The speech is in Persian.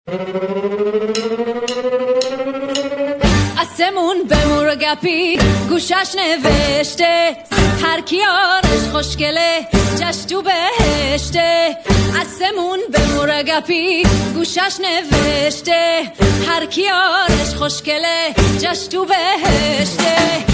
آسمون به مرگپی گوشش نوشته هر کیارش خوشگله جش تو بهشته. آسمون به مرگپی گوشش نوشته هر کیارش خوشگله جش تو بهشته.